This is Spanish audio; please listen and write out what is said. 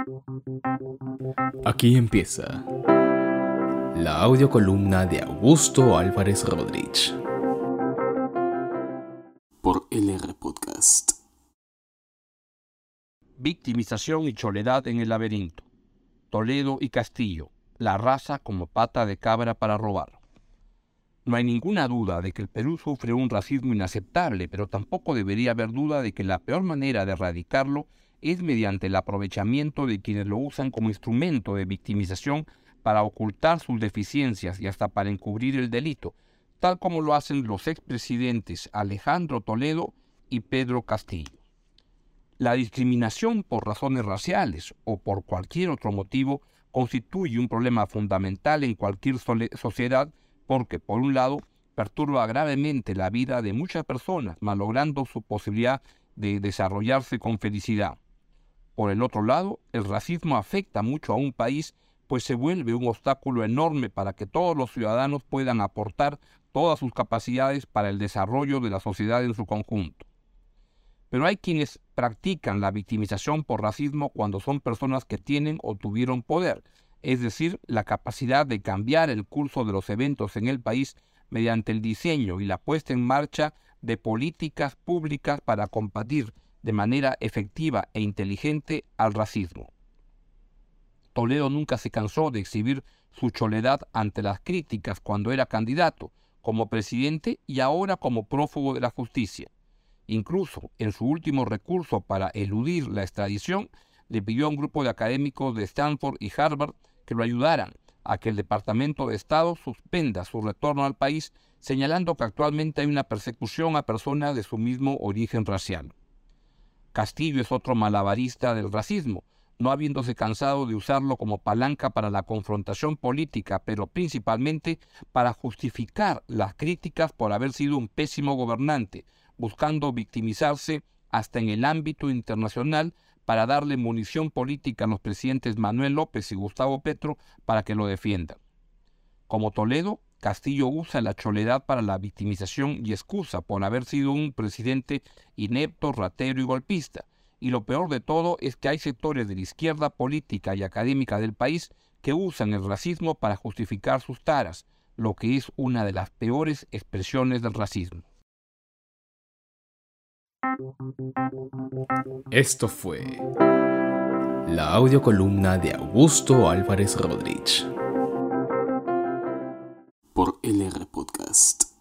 Aquí empieza la audiocolumna de Augusto Álvarez Rodríguez por LR Podcast. Victimización y soledad en el laberinto. Toledo y Castillo, la raza como pata de cabra para robar. No hay ninguna duda de que el Perú sufre un racismo inaceptable, pero tampoco debería haber duda de que la peor manera de erradicarlo es mediante el aprovechamiento de quienes lo usan como instrumento de victimización para ocultar sus deficiencias y hasta para encubrir el delito, tal como lo hacen los expresidentes Alejandro Toledo y Pedro Castillo. La discriminación por razones raciales o por cualquier otro motivo constituye un problema fundamental en cualquier sociedad porque, por un lado, perturba gravemente la vida de muchas personas, malogrando su posibilidad de desarrollarse con felicidad. Por el otro lado, el racismo afecta mucho a un país, pues se vuelve un obstáculo enorme para que todos los ciudadanos puedan aportar todas sus capacidades para el desarrollo de la sociedad en su conjunto. Pero hay quienes practican la victimización por racismo cuando son personas que tienen o tuvieron poder, es decir, la capacidad de cambiar el curso de los eventos en el país mediante el diseño y la puesta en marcha de políticas públicas para combatir de manera efectiva e inteligente al racismo. Toledo nunca se cansó de exhibir su soledad ante las críticas cuando era candidato, como presidente y ahora como prófugo de la justicia. Incluso en su último recurso para eludir la extradición, le pidió a un grupo de académicos de Stanford y Harvard que lo ayudaran a que el Departamento de Estado suspenda su retorno al país, señalando que actualmente hay una persecución a personas de su mismo origen racial. Castillo es otro malabarista del racismo, no habiéndose cansado de usarlo como palanca para la confrontación política, pero principalmente para justificar las críticas por haber sido un pésimo gobernante, buscando victimizarse hasta en el ámbito internacional para darle munición política a los presidentes Manuel López y Gustavo Petro para que lo defiendan. Como Toledo, Castillo usa la soledad para la victimización y excusa por haber sido un presidente inepto, ratero y golpista. Y lo peor de todo es que hay sectores de la izquierda política y académica del país que usan el racismo para justificar sus taras, lo que es una de las peores expresiones del racismo. Esto fue la audiocolumna de Augusto Álvarez Rodríguez por LR Podcast.